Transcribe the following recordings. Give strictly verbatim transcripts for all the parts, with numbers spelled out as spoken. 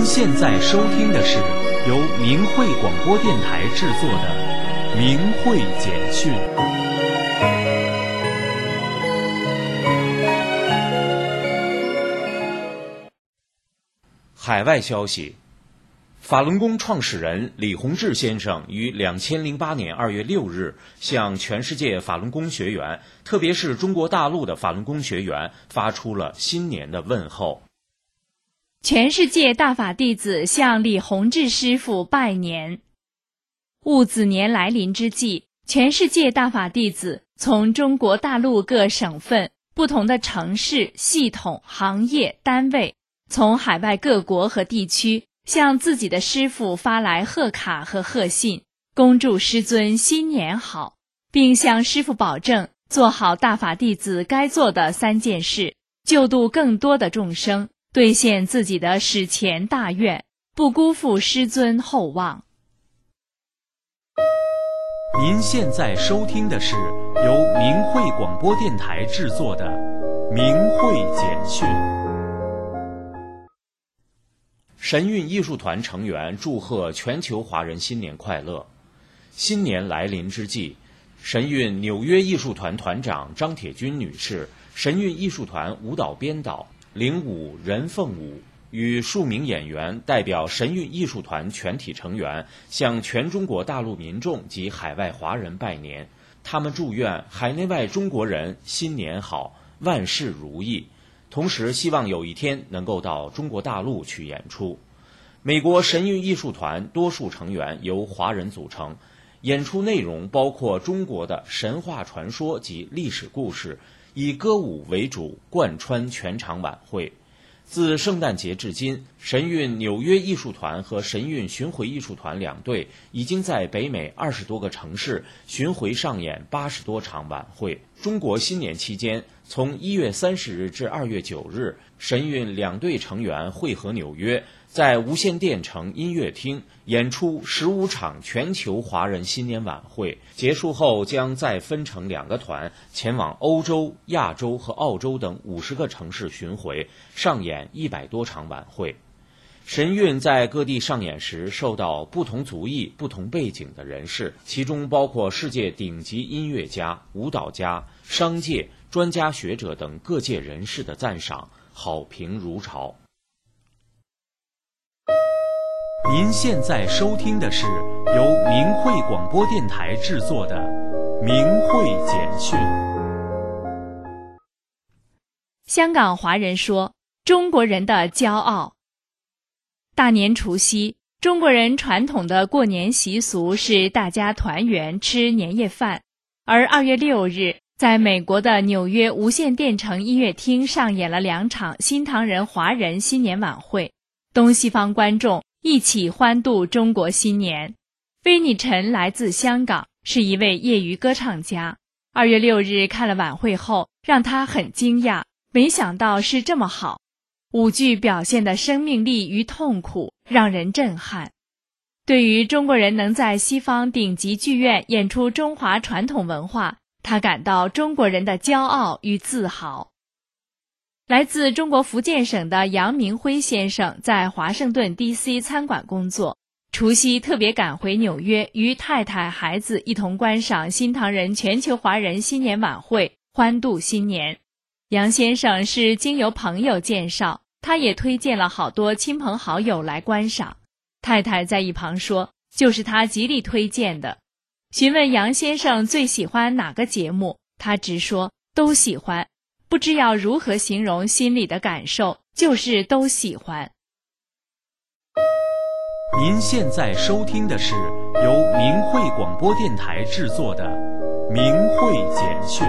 现在收听的是由明慧广播电台制作的《明慧简讯》。海外消息：法轮功创始人李洪志先生于两千零八年二月六日向全世界法轮功学员，特别是中国大陆的法轮功学员发出了新年的问候。 全世界大法弟子向李洪志师父拜年。戊子年来临之际，全世界大法弟子从中国大陆各省份、不同的城市、系统、行业、单位，从海外各国和地区向自己的师父发来贺卡和贺信，恭祝师尊新年好，并向师父保证做好大法弟子该做的三件事，救度更多的众生，兑现自己的史前大愿，不辜负师尊厚望。 您现在收听的是由明慧广播电台制作的《明慧简讯》。神韵艺术团成员祝贺全球华人新年快乐。新年来临之际，神韵纽约艺术团团长张铁军女士、神韵艺术团舞蹈编导领舞任凤舞与数名演员代表神韵艺术团全体成员向全中国大陆民众及海外华人拜年。他们祝愿海内外中国人新年好，万事如意，同时希望有一天能够到中国大陆去演出。美国神韵艺术团多数成员由华人组成，演出内容包括中国的神话传说及历史故事，以歌舞为主，贯穿全场晚会。自圣诞节至今，神韵纽约艺术团和神韵巡回艺术团两队已经在北美二十多个城市巡回上演八十多场晚会。中国新年期间，从一月三十日至二月九日，神韵两队成员会合纽约，在无线电城音乐厅演出十五场全球华人新年晚会，结束后将再分成两个团前往欧洲、亚洲和澳洲等五十个城市巡回，上演一百多场晚会。神韵在各地上演时受到不同族裔、不同背景的人士，其中包括世界顶级音乐家、舞蹈家、商界、专家学者等各界人士的赞赏，好评如潮。您现在收听的是由明慧广播电台制作的《明慧简讯》。 香港华人说，中国人的骄傲。大年除夕，中国人传统的过年习俗是大家团圆吃年夜饭，而二月六日，在美国的纽约无线电城音乐厅上演了两场新唐人华人新年晚会，东西方观众一起欢度中国新年。威尼陈来自香港，是一位业余歌唱家。二月六日看了晚会后，让他很惊讶，没想到是这么好。舞剧表现的生命力与痛苦让人震撼。对于中国人能在西方顶级剧院演出中华传统文化，他感到中国人的骄傲与自豪。来自中国福建省的杨明辉先生在华盛顿 D C 餐馆工作，除夕特别赶回纽约，与太太孩子一同观赏新唐人全球华人新年晚会，欢度新年。杨先生是经由朋友介绍，他也推荐了好多亲朋好友来观赏。太太在一旁说，就是他极力推荐的。询问杨先生最喜欢哪个节目，他直说都喜欢，不知要如何形容心里的感受，就是都喜欢。 您现在收听的是由明慧广播电台制作的《明慧简讯》。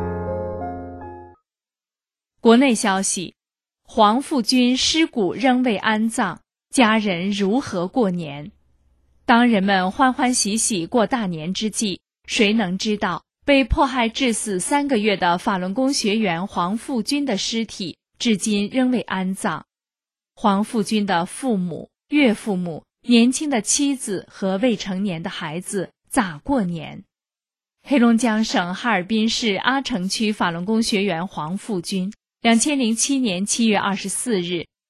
国内消息，黄复军尸骨仍未安葬，家人如何过年？当人们欢欢喜喜过大年之际，谁能知道被迫害致死三个月的法轮功学员黄复军的尸体至今仍未安葬。黄复军的父母、岳父母、年轻的妻子和未成年的孩子咋过年？黑龙江省哈尔滨市阿城区法轮功学员黄复军，两千零七年七月二十四日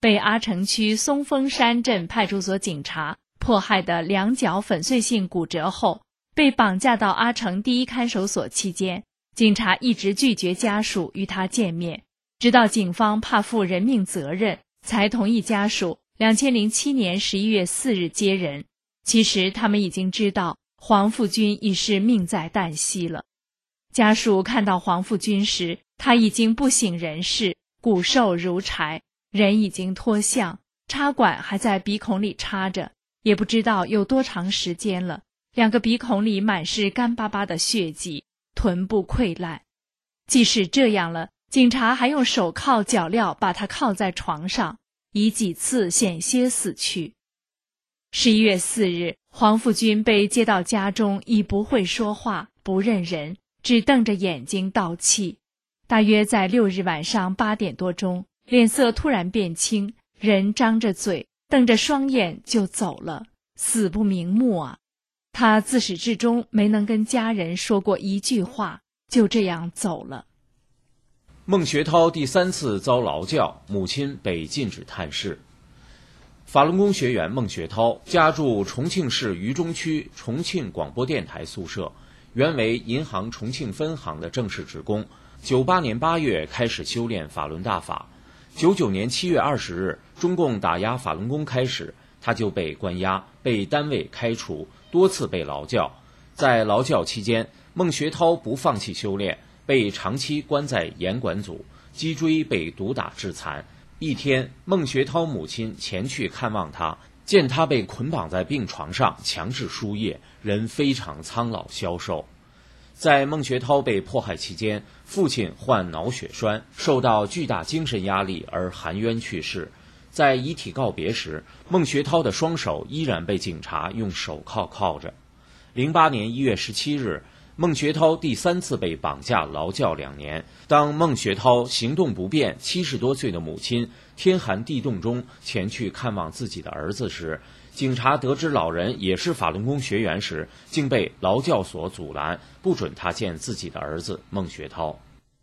被阿城区松峰山镇派出所警察迫害的两脚粉碎性骨折后，被绑架到阿城第一看守所期间，警察一直拒绝家属与他见面，直到警方怕负人命责任，才同意家属二零零七年十一月四日接人。其实他们已经知道黄富军已是命在旦夕了。家属看到黄富军时，他已经不省人事，骨瘦如柴，人已经脱相，插管还在鼻孔里插着，也不知道有多长时间了，两个鼻孔里满是干巴巴的血迹，臀部溃烂。即使这样了，警察还用手铐脚镣把他铐在床上，以几次险些死去。十一月四日，黄富军被接到家中，已不会说话，不认人，只瞪着眼睛倒气。大约在六日晚上八点多钟，脸色突然变青，人张着嘴，瞪着双眼就走了，死不瞑目啊！他自始至终没能跟家人说过一句话，就这样走了。 孟学涛第三次遭劳教，母亲被禁止探视。法轮功学员孟学涛家住重庆市渝中区重庆广播电台宿舍，原为银行重庆分行的正式职工。九八年八月开始修炼法轮大法，九九年七月二十日，中共打压法轮功开始，他就被关押，被单位开除，多次被劳教。在劳教期间，孟学涛不放弃修炼，被长期关在严管组，脊椎被毒打致残。一天，孟学涛母亲前去看望他，见他被捆绑在病床上，强制输液，人非常苍老消瘦。在孟学涛被迫害期间，父亲患脑血栓，受到巨大精神压力而含冤去世。在遗体告别时，孟学涛的双手依然被警察用手铐铐着。零八年一月十七日，孟学涛第三次被绑架劳教两年。当孟学涛行动不便、七十多岁的母亲天寒地冻中前去看望自己的儿子时，警察得知老人也是法轮功学员时，竟被劳教所阻拦，不准他见自己的儿子孟学涛。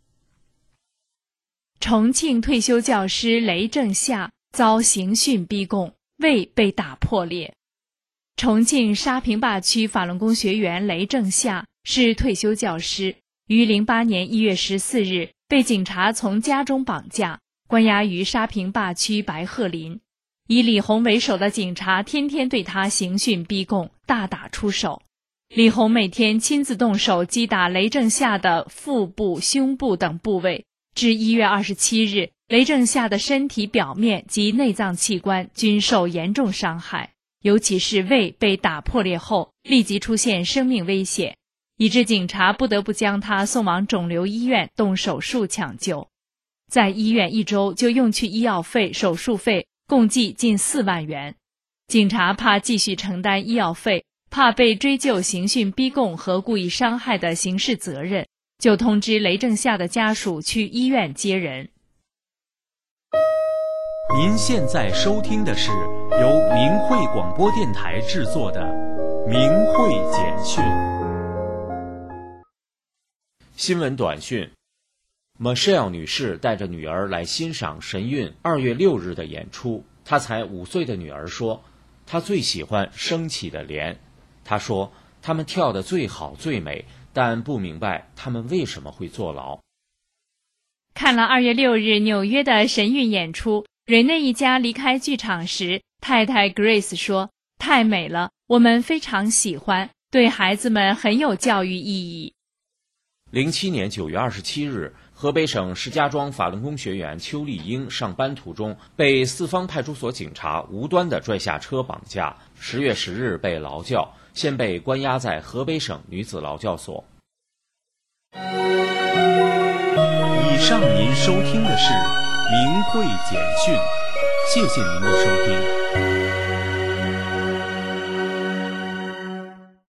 重庆退休教师雷正夏遭刑讯逼供，胃被打破裂。重庆沙坪坝区法轮功学员雷正夏是退休教师，于零八年一月十四日被警察从家中绑架，关押于沙坪坝区白鹤林。以李红为首的警察天天对他刑讯逼供，大打出手。李红每天亲自动手击打雷正夏的腹部、胸部等部位。至一月二十七日，雷正夏的身体表面及内脏器官均受严重伤害，尤其是胃被打破裂后，立即出现生命危险，以致警察不得不将他送往肿瘤医院动手术抢救。在医院一周就用去医药费、手术费共计近四万元。警察怕继续承担医药费，怕被追究刑讯逼供和故意伤害的刑事责任，就通知雷正夏的家属去医院接人。 您现在收听的是由明慧广播电台制作的《明慧简讯》。 新闻短讯 ：Michelle 女士带着女儿来欣赏神韵二月六日的演出。她才五岁的女儿说，她最喜欢升起的莲。她说，他们跳得最好最美，但不明白他们为什么会坐牢。 看了二月六日纽约的神韵演出，瑞内一家离开剧场时，太太 Grace 说，太美了，我们非常喜欢，对孩子们很有教育意义。 零七年九月二十七日，河北省石家庄法轮功学员邱丽英上班途中被四方派出所警察无端地拽下车绑架，十月十日被劳教，现被关押在河北省女子劳教所。 以上您收听的是明慧简讯，谢谢您的收听。